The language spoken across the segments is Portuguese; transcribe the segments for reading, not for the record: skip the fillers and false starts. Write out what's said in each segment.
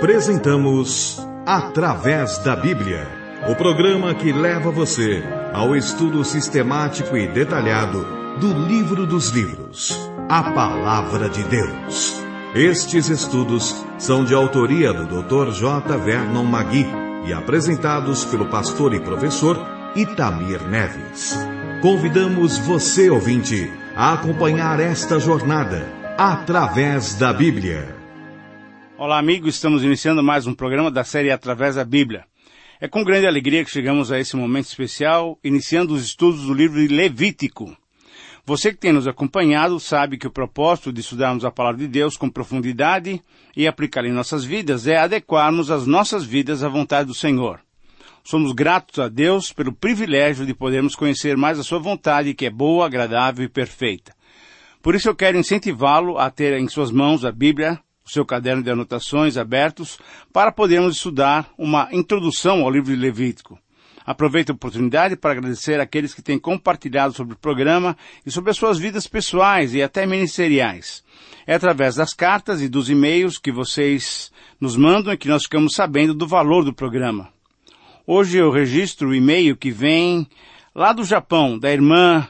Apresentamos Através da Bíblia, o programa que leva você ao estudo sistemático e detalhado do Livro dos Livros, a Palavra de Deus. Estes estudos são de autoria do Dr. J. Vernon Magui e apresentados pelo pastor e professor Itamir Neves. Convidamos você, ouvinte, a acompanhar esta jornada através da Bíblia. Olá, amigos, estamos iniciando mais um programa da série Através da Bíblia. É com grande alegria que chegamos a esse momento especial, iniciando os estudos do livro de Levítico. Você que tem nos acompanhado sabe que o propósito de estudarmos a Palavra de Deus com profundidade e aplicá-la em nossas vidas é adequarmos as nossas vidas à vontade do Senhor. Somos gratos a Deus pelo privilégio de podermos conhecer mais a sua vontade, que é boa, agradável e perfeita. Por isso eu quero incentivá-lo a ter em suas mãos a Bíblia, o seu caderno de anotações abertos, para podermos estudar uma introdução ao livro de Levítico. Aproveito a oportunidade para agradecer àqueles que têm compartilhado sobre o programa e sobre as suas vidas pessoais e até ministeriais. É através das cartas e dos e-mails que vocês nos mandam e que nós ficamos sabendo do valor do programa. Hoje eu registro o e-mail que vem lá do Japão, da irmã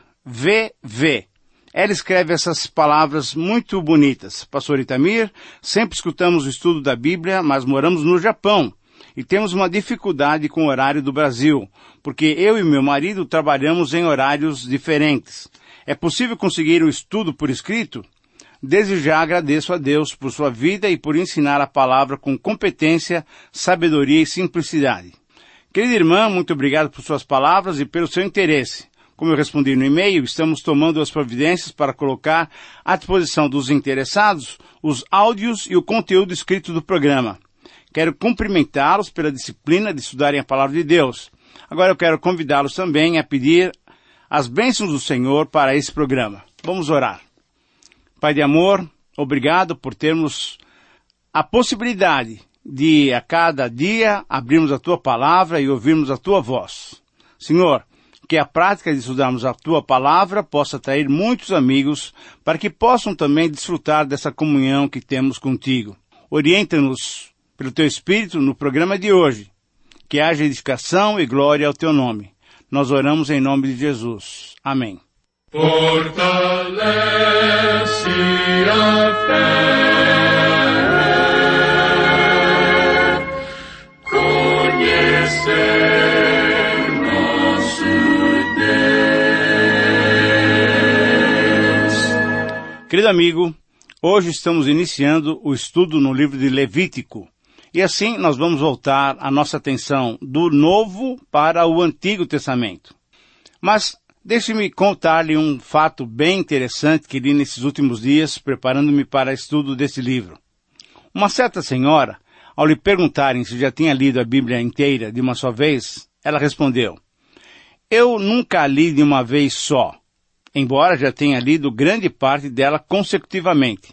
VV. Ela escreve essas palavras muito bonitas. Pastor Itamir, sempre escutamos o estudo da Bíblia, mas moramos no Japão e temos uma dificuldade com o horário do Brasil, porque eu e meu marido trabalhamos em horários diferentes. É possível conseguir o estudo por escrito? Desde já agradeço a Deus por sua vida e por ensinar a palavra com competência, sabedoria e simplicidade. Querida irmã, muito obrigado por suas palavras e pelo seu interesse. Como eu respondi no e-mail, estamos tomando as providências para colocar à disposição dos interessados os áudios e o conteúdo escrito do programa. Quero cumprimentá-los pela disciplina de estudarem a Palavra de Deus. Agora eu quero convidá-los também a pedir as bênçãos do Senhor para esse programa. Vamos orar. Pai de amor, obrigado por termos a possibilidade de a cada dia abrirmos a Tua Palavra e ouvirmos a Tua voz. Senhor, que a prática de estudarmos a Tua Palavra possa atrair muitos amigos para que possam também desfrutar dessa comunhão que temos contigo. Orienta-nos pelo Teu Espírito no programa de hoje. Que haja edificação e glória ao Teu nome. Nós oramos em nome de Jesus. Amém. Fortalece a fé, conhecer Querido amigo, hoje estamos iniciando o estudo no livro de Levítico. E assim nós vamos voltar a nossa atenção do Novo para o Antigo Testamento. Mas deixe-me contar-lhe um fato bem interessante que li nesses últimos dias, preparando-me para o estudo desse livro. Uma certa senhora, ao lhe perguntarem se já tinha lido a Bíblia inteira de uma só vez, ela respondeu: "Eu nunca a li de uma vez só, embora já tenha lido grande parte dela consecutivamente.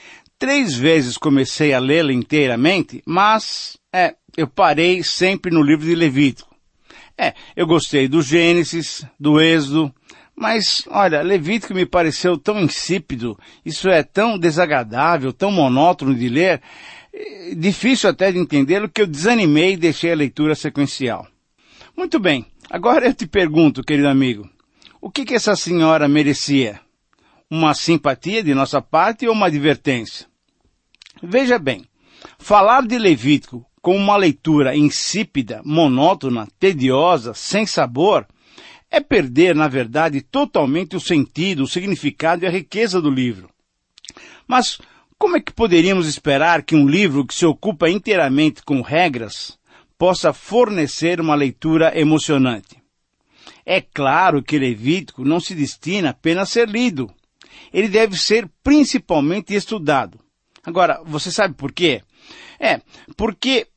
3 vezes comecei a lê-la inteiramente, mas, eu parei sempre no livro de Levítico. Eu gostei do Gênesis, do Êxodo, mas, olha, Levítico me pareceu tão insípido, isso é tão desagradável, tão monótono de ler, difícil até de entendê-lo, que eu desanimei e deixei a leitura sequencial." Muito bem, agora eu te pergunto, querido amigo, o que essa senhora merecia? Uma simpatia de nossa parte ou uma advertência? Veja bem, falar de Levítico com uma leitura insípida, monótona, tediosa, sem sabor, é perder, na verdade, totalmente o sentido, o significado e a riqueza do livro. Mas como é que poderíamos esperar que um livro que se ocupa inteiramente com regras possa fornecer uma leitura emocionante? É claro que Levítico não se destina apenas a ser lido. Ele deve ser principalmente estudado. Agora, você sabe por quê? Porque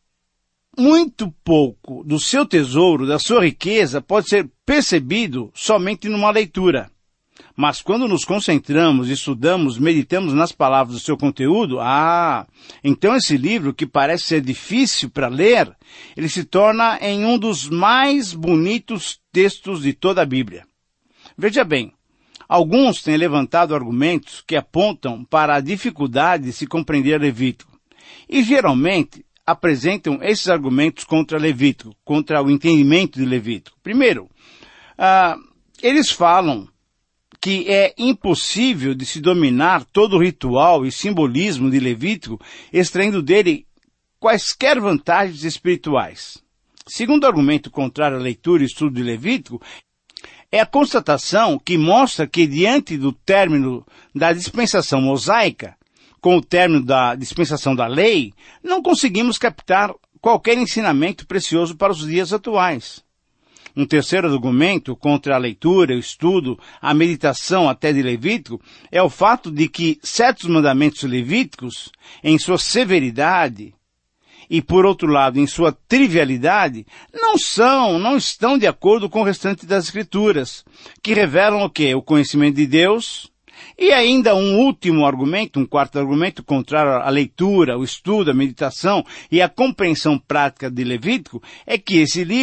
muito pouco do seu tesouro, da sua riqueza, pode ser percebido somente numa leitura. Mas quando nos concentramos, estudamos, meditamos nas palavras do seu conteúdo, então esse livro, que parece ser difícil para ler, ele se torna em um dos mais bonitos textos de toda a Bíblia. Veja bem, alguns têm levantado argumentos que apontam para a dificuldade de se compreender Levítico. E geralmente, apresentam esses argumentos contra Levítico, contra o entendimento de Levítico. Primeiro, eles falam que é impossível de se dominar todo o ritual e simbolismo de Levítico, extraindo dele quaisquer vantagens espirituais. Segundo argumento contrário à leitura e estudo de Levítico, é a constatação que mostra que diante do término da dispensação mosaica, com o término da dispensação da lei, não conseguimos captar qualquer ensinamento precioso para os dias atuais. Um terceiro argumento contra a leitura, o estudo, a meditação até de Levítico é o fato de que certos mandamentos levíticos, em sua severidade e, por outro lado, em sua trivialidade, não estão de acordo com o restante das Escrituras, que revelam o quê? O conhecimento de Deus. E ainda um último argumento, um quarto argumento contrário à leitura, o estudo, a meditação e a compreensão prática de Levítico é que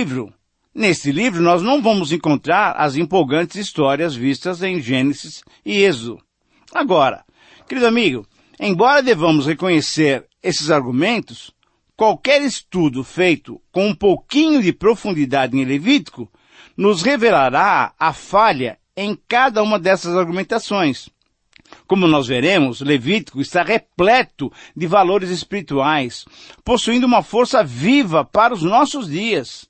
neste livro nós não vamos encontrar as empolgantes histórias vistas em Gênesis e Êxodo. Agora, querido amigo, embora devamos reconhecer esses argumentos, qualquer estudo feito com um pouquinho de profundidade em Levítico nos revelará a falha em cada uma dessas argumentações. Como nós veremos, Levítico está repleto de valores espirituais, possuindo uma força viva para os nossos dias.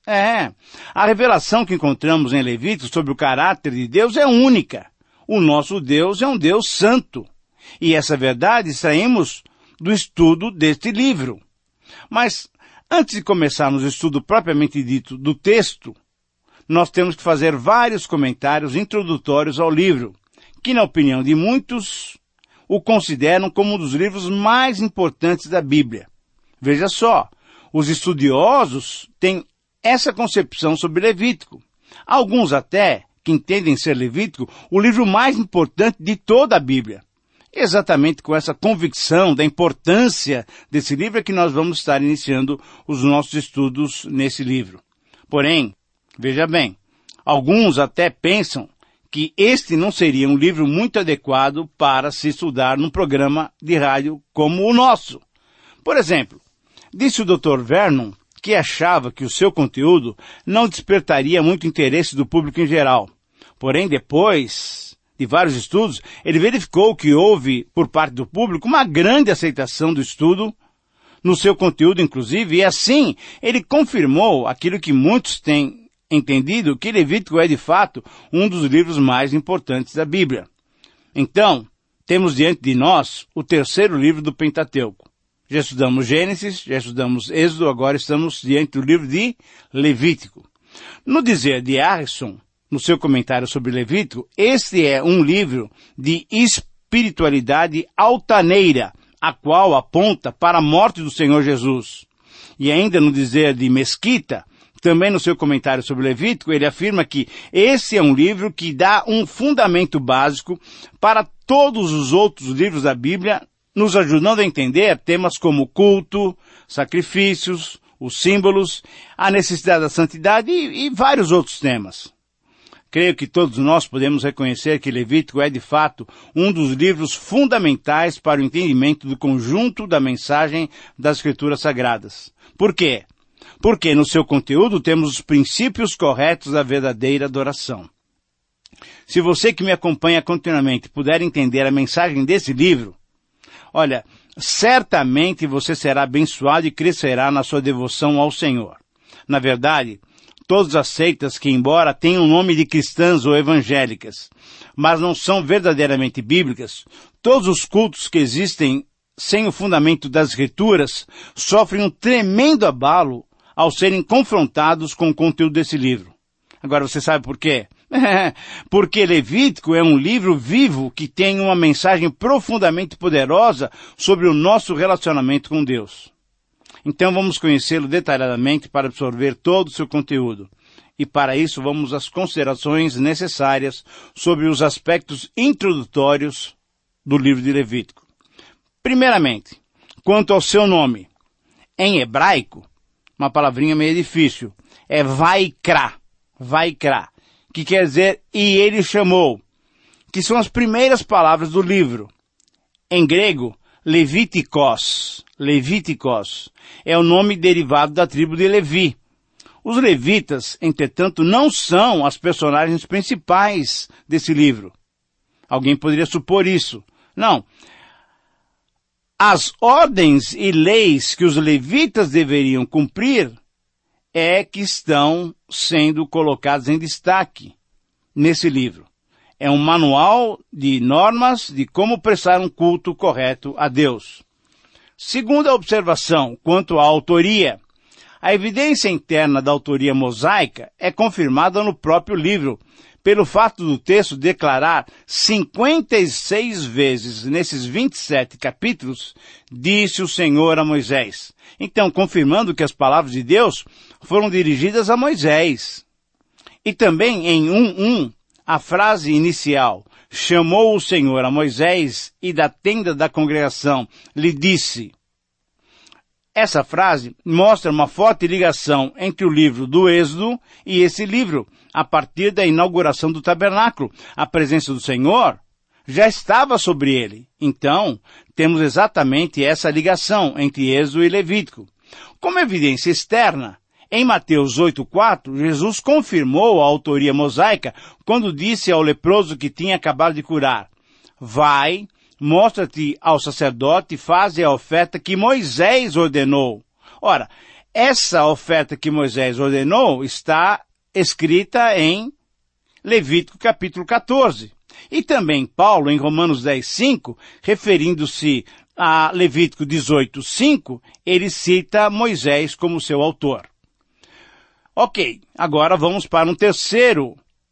A revelação que encontramos em Levítico sobre o caráter de Deus é única. O nosso Deus é um Deus santo. E essa verdade extraímos do estudo deste livro. Mas, antes de começarmos o estudo propriamente dito do texto, nós temos que fazer vários comentários introdutórios ao livro, que, na opinião de muitos, o consideram como um dos livros mais importantes da Bíblia. Veja só, os estudiosos têm essa concepção sobre Levítico. Alguns até, que entendem ser Levítico, o livro mais importante de toda a Bíblia. Exatamente com essa convicção da importância desse livro é que nós vamos estar iniciando os nossos estudos nesse livro. Porém, veja bem, alguns até pensam que este não seria um livro muito adequado para se estudar num programa de rádio como o nosso. Por exemplo, disse o Dr. Vernon que achava que o seu conteúdo não despertaria muito interesse do público em geral. Porém, depois de vários estudos, ele verificou que houve, por parte do público, uma grande aceitação do estudo no seu conteúdo, inclusive, e assim ele confirmou aquilo que muitos têm entendido, que Levítico é, de fato, um dos livros mais importantes da Bíblia. Então, temos diante de nós o terceiro livro do Pentateuco. Já estudamos Gênesis, já estudamos Êxodo, agora estamos diante do livro de Levítico. No dizer de Harrison, no seu comentário sobre Levítico, este é um livro de espiritualidade altaneira, a qual aponta para a morte do Senhor Jesus. E ainda no dizer de Mesquita, também no seu comentário sobre Levítico, ele afirma que esse é um livro que dá um fundamento básico para todos os outros livros da Bíblia, nos ajudando a entender temas como culto, sacrifícios, os símbolos, a necessidade da santidade e vários outros temas. Creio que todos nós podemos reconhecer que Levítico é, de fato, um dos livros fundamentais para o entendimento do conjunto da mensagem das Escrituras Sagradas. Por quê? Porque no seu conteúdo temos os princípios corretos da verdadeira adoração. Se você que me acompanha continuamente puder entender a mensagem desse livro, olha, certamente você será abençoado e crescerá na sua devoção ao Senhor. Na verdade, todas as seitas que, embora tenham o nome de cristãs ou evangélicas, mas não são verdadeiramente bíblicas, todos os cultos que existem sem o fundamento das Escrituras sofrem um tremendo abalo ao serem confrontados com o conteúdo desse livro. Agora você sabe por quê? Porque Levítico é um livro vivo que tem uma mensagem profundamente poderosa sobre o nosso relacionamento com Deus. Então vamos conhecê-lo detalhadamente para absorver todo o seu conteúdo. E para isso vamos às considerações necessárias sobre os aspectos introdutórios do livro de Levítico. Primeiramente, quanto ao seu nome. Em hebraico, uma palavrinha meio difícil, é Vaikra, que quer dizer, e ele chamou, que são as primeiras palavras do livro. Em grego, Levíticos. Levíticos é o nome derivado da tribo de Levi. Os levitas, entretanto, não são as personagens principais desse livro. Alguém poderia supor isso. Não. As ordens e leis que os levitas deveriam cumprir é que estão sendo colocadas em destaque nesse livro. É um manual de normas de como prestar um culto correto a Deus. Segunda observação, quanto à autoria. A evidência interna da autoria mosaica é confirmada no próprio livro, pelo fato do texto declarar 56 vezes nesses 27 capítulos, disse o Senhor a Moisés. Então, confirmando que as palavras de Deus foram dirigidas a Moisés. E também em 1:1, a frase inicial, chamou o Senhor a Moisés e da tenda da congregação lhe disse. Essa frase mostra uma forte ligação entre o livro do Êxodo e esse livro, a partir da inauguração do tabernáculo. A presença do Senhor já estava sobre ele. Então, temos exatamente essa ligação entre Êxodo e Levítico. Como evidência externa, em Mateus 8:4, Jesus confirmou a autoria mosaica quando disse ao leproso que tinha acabado de curar, vai, mostra-te ao sacerdote e faze a oferta que Moisés ordenou. Ora, essa oferta que Moisés ordenou está escrita em Levítico capítulo 14. E também Paulo, em Romanos 10:5, referindo-se a Levítico 18:5, ele cita Moisés como seu autor. Ok, agora vamos para um terceiro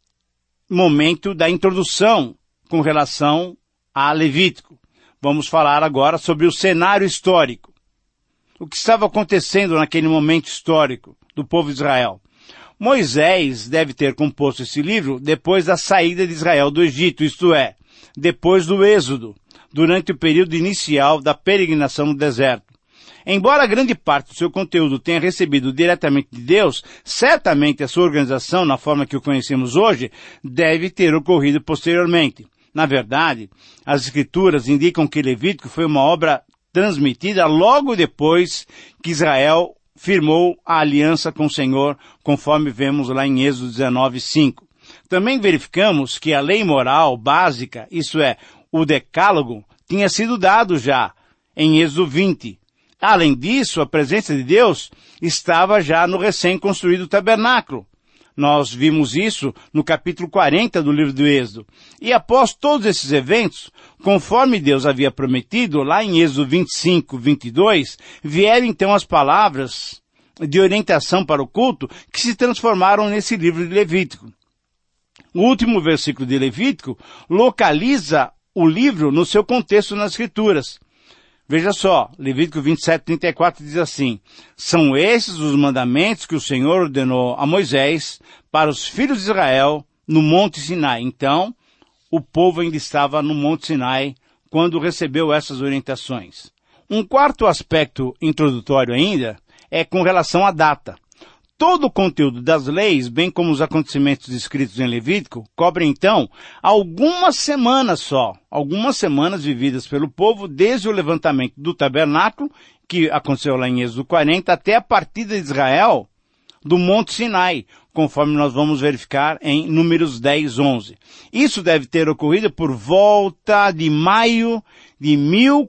momento da introdução com relação a Levítico. Vamos falar agora sobre o cenário histórico. O que estava acontecendo naquele momento histórico do povo de Israel? Moisés deve ter composto esse livro depois da saída de Israel do Egito, isto é, depois do Êxodo, durante o período inicial da peregrinação no deserto. Embora grande parte do seu conteúdo tenha recebido diretamente de Deus, certamente a sua organização, na forma que o conhecemos hoje, deve ter ocorrido posteriormente. Na verdade, as Escrituras indicam que Levítico foi uma obra transmitida logo depois que Israel firmou a aliança com o Senhor, conforme vemos lá em Êxodo 19:5. Também verificamos que a lei moral básica, isso é, o decálogo, tinha sido dado já em Êxodo 20. Além disso, a presença de Deus estava já no recém-construído tabernáculo. Nós vimos isso no capítulo 40 do livro do Êxodo. E após todos esses eventos, conforme Deus havia prometido, lá em Êxodo 25:22, vieram então as palavras de orientação para o culto que se transformaram nesse livro de Levítico. O último versículo de Levítico localiza o livro no seu contexto nas Escrituras. Veja só, Levítico 27:34 diz assim, são esses os mandamentos que o Senhor ordenou a Moisés para os filhos de Israel no Monte Sinai. Então, o povo ainda estava no Monte Sinai quando recebeu essas orientações. Um quarto aspecto introdutório ainda é com relação à data. Todo o conteúdo das leis, bem como os acontecimentos descritos em Levítico, cobrem então algumas semanas só, algumas semanas vividas pelo povo desde o levantamento do tabernáculo, que aconteceu lá em Êxodo 40, até a partida de Israel do Monte Sinai, conforme nós vamos verificar em Números 10:11. Isso deve ter ocorrido por volta de maio de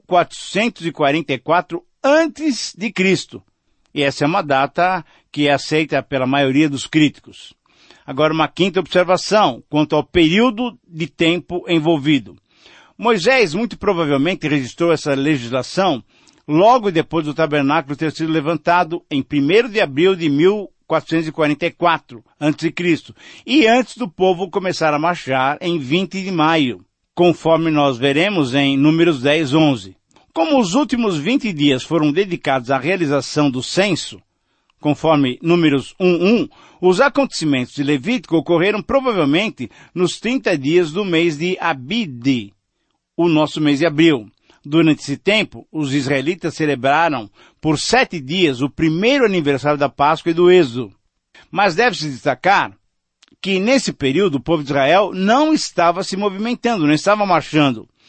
1444 a.C., e essa é uma data que é aceita pela maioria dos críticos. Agora, uma quinta observação quanto ao período de tempo envolvido. Moisés muito provavelmente registrou essa legislação logo depois do tabernáculo ter sido levantado em 1º de abril de 1444 a.C. e antes do povo começar a marchar em 20 de maio, conforme nós veremos em Números 10:11. Como os últimos 20 dias foram dedicados à realização do censo, conforme Números 1:1, os acontecimentos de Levítico ocorreram provavelmente nos 30 dias do mês de Abide, o nosso mês de abril. Durante esse tempo, os israelitas celebraram por 7 dias o primeiro aniversário da Páscoa e do Êxodo. Mas deve-se destacar que nesse período o povo de Israel não estava se movimentando, não estava marchando.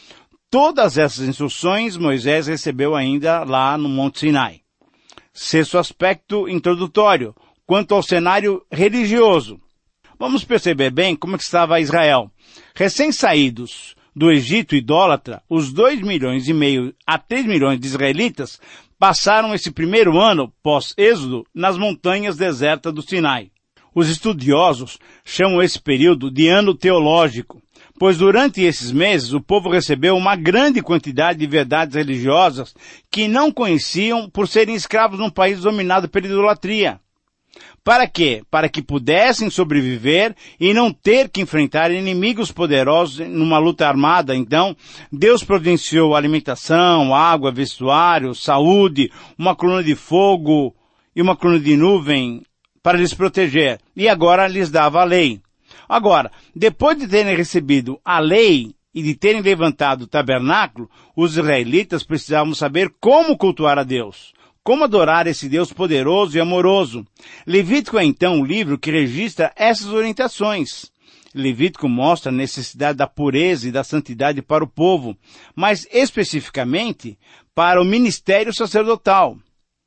Todas essas instruções Moisés recebeu ainda lá no Monte Sinai. Sexto aspecto introdutório, quanto ao cenário religioso. Vamos perceber bem como estava Israel. Recém-saídos do Egito idólatra, os 2,5 milhões a 3 milhões de israelitas passaram esse primeiro ano pós-êxodo nas montanhas desertas do Sinai. Os estudiosos chamam esse período de ano teológico, pois durante esses meses o povo recebeu uma grande quantidade de verdades religiosas que não conheciam por serem escravos num país dominado pela idolatria. Para quê? Para que pudessem sobreviver e não ter que enfrentar inimigos poderosos numa luta armada. Então, Deus providenciou alimentação, água, vestuário, saúde, uma coluna de fogo e uma coluna de nuvem para lhes proteger. E agora lhes dava a lei. Agora, depois de terem recebido a lei e de terem levantado o tabernáculo, os israelitas precisavam saber como cultuar a Deus, como adorar esse Deus poderoso e amoroso. Levítico é então o livro que registra essas orientações. Levítico mostra a necessidade da pureza e da santidade para o povo, mas especificamente para o ministério sacerdotal.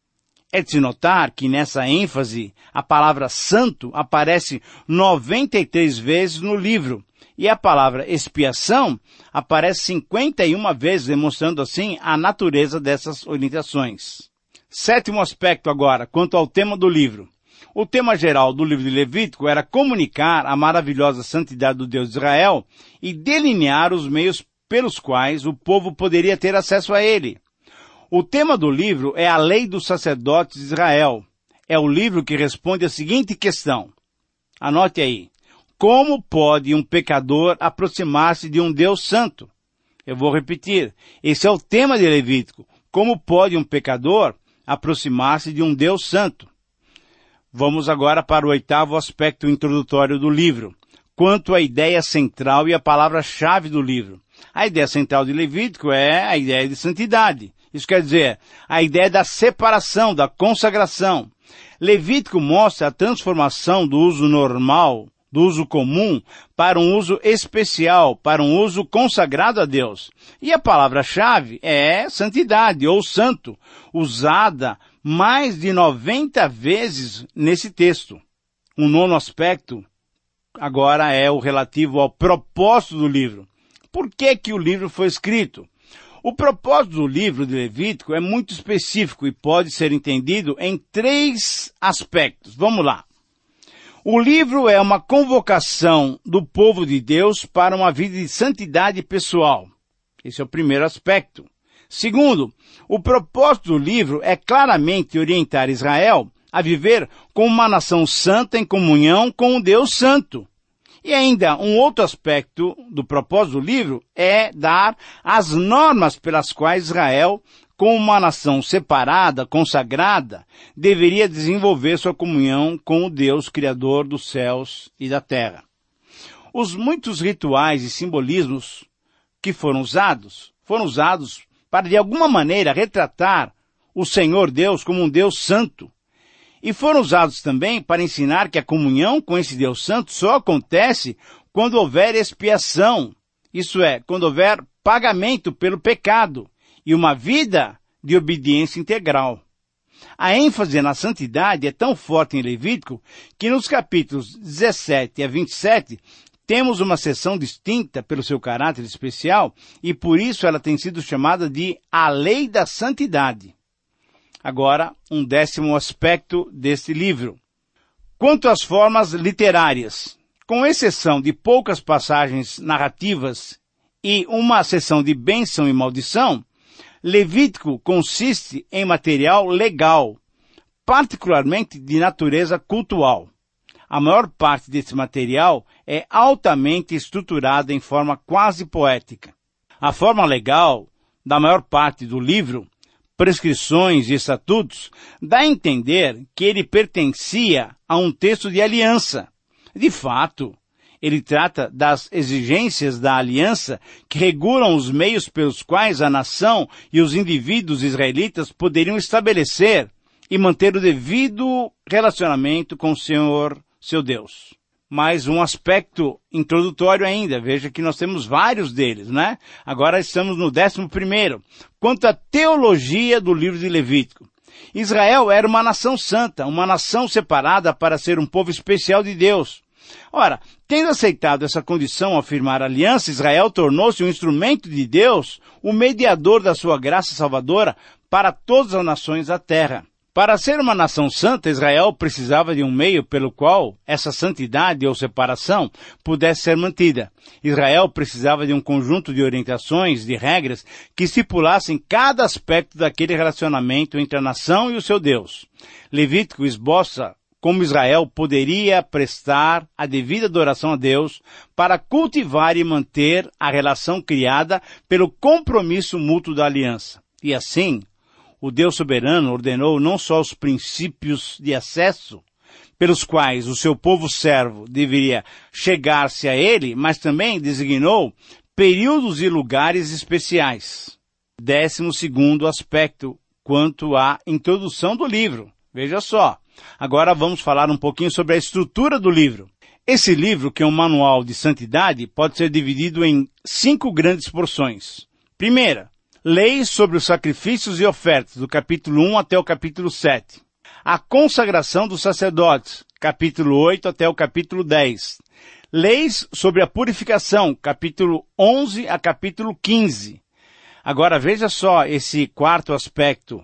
É de se notar que nessa ênfase a palavra santo aparece 93 vezes no livro e a palavra expiação aparece 51 vezes, demonstrando assim a natureza dessas orientações. Sétimo aspecto agora, quanto ao tema do livro. O tema geral do livro de Levítico era comunicar a maravilhosa santidade do Deus de Israel e delinear os meios pelos quais o povo poderia ter acesso a ele. O tema do livro é a lei dos sacerdotes de Israel. É o livro que responde a seguinte questão. Anote aí. Como pode um pecador aproximar-se de um Deus santo? Eu vou repetir. Esse é o tema de Levítico. Como pode um pecador aproximar-se de um Deus santo? Vamos agora para o oitavo aspecto introdutório do livro, quanto à ideia central e a palavra-chave do livro. A ideia central de Levítico é a ideia de santidade. Isso quer dizer, a ideia da separação, da consagração. Levítico mostra a transformação do uso normal, do uso comum, para um uso especial, para um uso consagrado a Deus. E a palavra-chave é santidade, ou santo, usada mais de 90 vezes nesse texto. O nono aspecto, agora, é o relativo ao propósito do livro. Por que o livro foi escrito? O propósito do livro de Levítico é muito específico e pode ser entendido em 3 aspectos. Vamos lá. O livro é uma convocação do povo de Deus para uma vida de santidade pessoal. Esse é o primeiro aspecto. Segundo, o propósito do livro é claramente orientar Israel a viver como uma nação santa em comunhão com o Deus Santo. E ainda, um outro aspecto do propósito do livro é dar as normas pelas quais Israel, como uma nação separada, consagrada, deveria desenvolver sua comunhão com o Deus Criador dos céus e da terra. Os muitos rituais e simbolismos que foram usados para, de alguma maneira, retratar o Senhor Deus como um Deus santo. E foram usados também para ensinar que a comunhão com esse Deus Santo só acontece quando houver expiação, isso é, quando houver pagamento pelo pecado e uma vida de obediência integral. A ênfase na santidade é tão forte em Levítico que nos capítulos 17 a 27 temos uma seção distinta pelo seu caráter especial e por isso ela tem sido chamada de a lei da santidade. Agora, um 10º aspecto deste livro. Quanto às formas literárias, com exceção de poucas passagens narrativas e uma seção de bênção e maldição, Levítico consiste em material legal, particularmente de natureza cultual. A maior parte desse material é altamente estruturada em forma quase poética. A forma legal da maior parte do livro, prescrições e estatutos, dá a entender que ele pertencia a um texto de aliança. De fato, ele trata das exigências da aliança que regulam os meios pelos quais a nação e os indivíduos israelitas poderiam estabelecer e manter o devido relacionamento com o Senhor, seu Deus. mais um aspecto introdutório ainda. Veja que nós temos vários deles, né? Agora estamos no 11º, quanto à teologia do livro de Levítico. Israel era uma nação santa, uma nação separada para ser um povo especial de Deus. Ora, tendo aceitado essa condição ao firmar a aliança, Israel tornou-se um instrumento de Deus, o mediador da sua graça salvadora para todas as nações da terra. Para ser uma nação santa, Israel precisava de um meio pelo qual essa santidade ou separação pudesse ser mantida. Israel precisava de um conjunto de orientações, de regras, que estipulassem cada aspecto daquele relacionamento entre a nação e o seu Deus. Levítico esboça como Israel poderia prestar a devida adoração a Deus para cultivar e manter a relação criada pelo compromisso mútuo da aliança. E assim, o Deus soberano ordenou não só os princípios de acesso pelos quais o seu povo servo deveria chegar-se a ele, mas também designou períodos e lugares especiais. 12º aspecto, quanto à introdução do livro. Veja só, agora vamos falar um pouquinho sobre a estrutura do livro. Esse livro, que é um manual de santidade, pode ser dividido em 5 grandes porções. Primeira, leis sobre os sacrifícios e ofertas, do capítulo 1 até o capítulo 7. A consagração dos sacerdotes, capítulo 8 até o capítulo 10. Leis sobre a purificação, capítulo 11 a capítulo 15. Agora veja só esse 4º aspecto.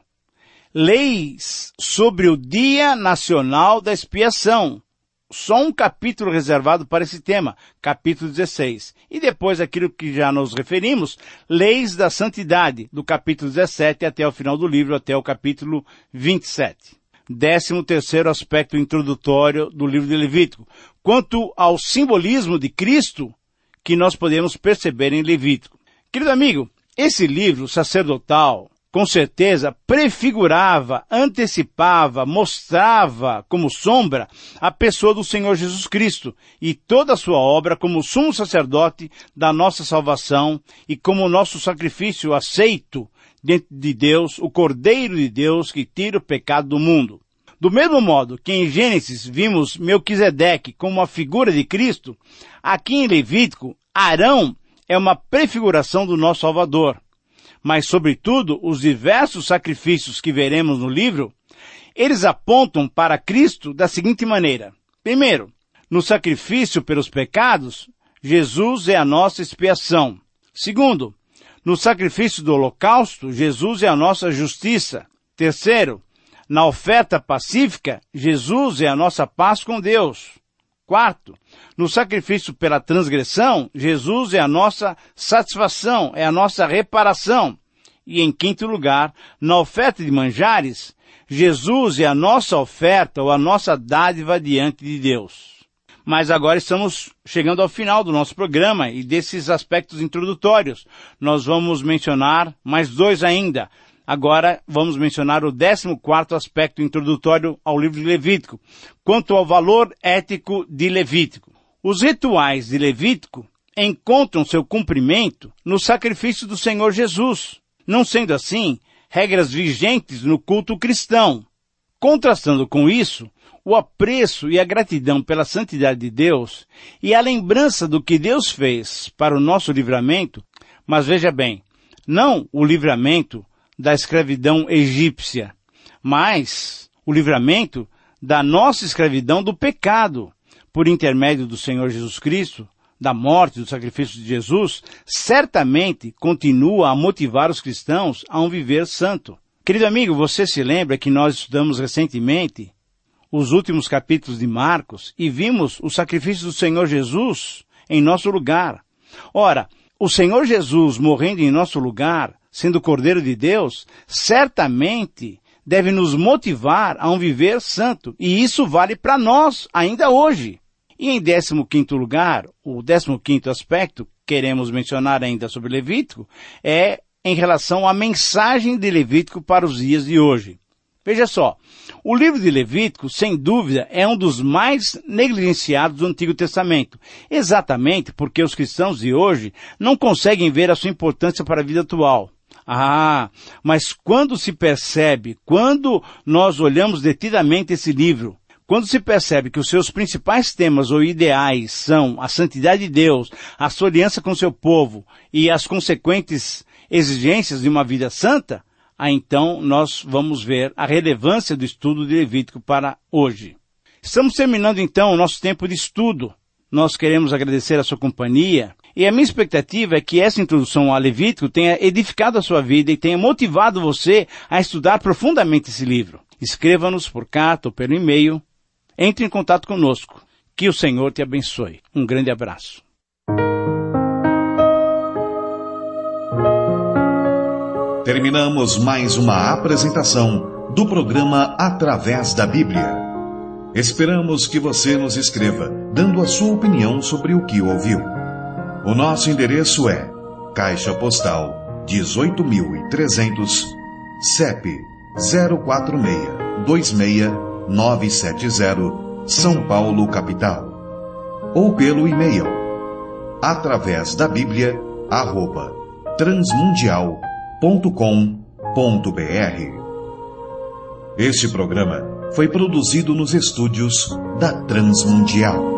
Leis sobre o Dia Nacional da Expiação. Só um capítulo reservado para esse tema, capítulo 16. E depois aquilo que já nos referimos, leis da santidade, do capítulo 17 até o final do livro, até o capítulo 27. 13º aspecto introdutório do livro de Levítico, quanto ao simbolismo de Cristo que nós podemos perceber em Levítico. Querido amigo, esse livro sacerdotal, com certeza, prefigurava, antecipava, mostrava como sombra a pessoa do Senhor Jesus Cristo e toda a sua obra como sumo sacerdote da nossa salvação e como nosso sacrifício aceito diante de Deus, o Cordeiro de Deus que tira o pecado do mundo. Do mesmo modo que em Gênesis vimos Melquisedeque como uma figura de Cristo, aqui em Levítico, Arão é uma prefiguração do nosso Salvador. Mas, sobretudo, os diversos sacrifícios que veremos no livro, eles apontam para Cristo da seguinte maneira. Primeiro, no sacrifício pelos pecados, Jesus é a nossa expiação. Segundo, no sacrifício do holocausto, Jesus é a nossa justiça. Terceiro, na oferta pacífica, Jesus é a nossa paz com Deus. Quarto, no sacrifício pela transgressão, Jesus é a nossa satisfação, é a nossa reparação. E em quinto lugar, na oferta de manjares, Jesus é a nossa oferta ou a nossa dádiva diante de Deus. Mas agora estamos chegando ao final do nosso programa e desses aspectos introdutórios. Nós vamos mencionar mais 2 ainda. Agora vamos mencionar o 14º aspecto introdutório ao livro de Levítico, quanto ao valor ético de Levítico. Os rituais de Levítico encontram seu cumprimento no sacrifício do Senhor Jesus, não sendo assim regras vigentes no culto cristão. Contrastando com isso, o apreço e a gratidão pela santidade de Deus e a lembrança do que Deus fez para o nosso livramento, mas veja bem, não o livramento da escravidão egípcia, mas o livramento da nossa escravidão do pecado, por intermédio do Senhor Jesus Cristo, da morte, do sacrifício de Jesus, certamente continua a motivar os cristãos a um viver santo. Querido amigo, você se lembra que nós estudamos recentemente os últimos capítulos de Marcos e vimos o sacrifício do Senhor Jesus em nosso lugar. Ora, o Senhor Jesus morrendo em nosso lugar, sendo o Cordeiro de Deus, certamente deve nos motivar a um viver santo. E isso vale para nós ainda hoje. E em 15º lugar, o 15º aspecto, queremos mencionar ainda sobre Levítico, é em relação à mensagem de Levítico para os dias de hoje. Veja só, o livro de Levítico, sem dúvida, é um dos mais negligenciados do Antigo Testamento, exatamente porque os cristãos de hoje não conseguem ver a sua importância para a vida atual. Mas quando se percebe, quando nós olhamos detidamente esse livro, Quando se percebe que os seus principais temas ou ideais são a santidade de Deus, a sua aliança com o seu povo e as consequentes exigências de uma vida santa, aí então nós vamos ver a relevância do estudo de Levítico para hoje. Estamos terminando então o nosso tempo de estudo. Nós queremos agradecer a sua companhia e a minha expectativa é que essa introdução ao Levítico tenha edificado a sua vida e tenha motivado você a estudar profundamente esse livro. Escreva-nos por carta ou pelo e-mail. Entre em contato conosco. Que o Senhor te abençoe. Um grande abraço. Terminamos mais uma apresentação do programa Através da Bíblia. Esperamos que você nos escreva, dando a sua opinião sobre o que ouviu. O nosso endereço é Caixa Postal 18.300, CEP 046-26-970, São Paulo, capital. Ou pelo e-mail atravesdabiblia@transmundial.com.br. Este programa foi produzido nos estúdios da Transmundial.